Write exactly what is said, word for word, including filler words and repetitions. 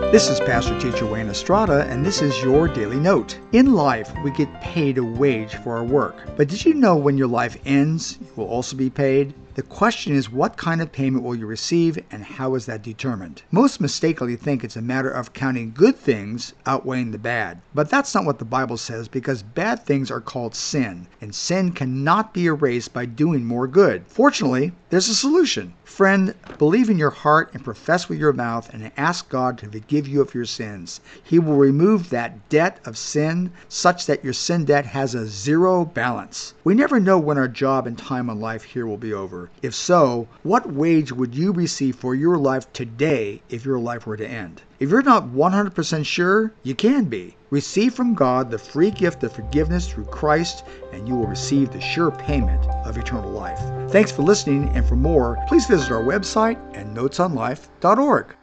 This is Pastor Teacher Wayne Estrada, and this is your Daily Note. In life, we get paid a wage for our work. But did you know when your life ends, you will also be paid? The question is, what kind of payment will you receive, and how is that determined? Most mistakenly think it's a matter of counting good things outweighing the bad. But that's not what the Bible says, because bad things are called sin, and sin cannot be erased by doing more good. Fortunately, there's a solution. Friend, believe in your heart and profess with your mouth and ask God to forgive you of your sins. He will remove that debt of sin such that your sin debt has a zero balance. We never know when our job and time on life here will be over. If so, what wage would you receive for your life today if your life were to end? If you're not one hundred percent sure, you can be. Receive from God the free gift of forgiveness through Christ, and you will receive the sure payment of eternal life. Thanks for listening, and for more, please visit our website at notes on life dot org.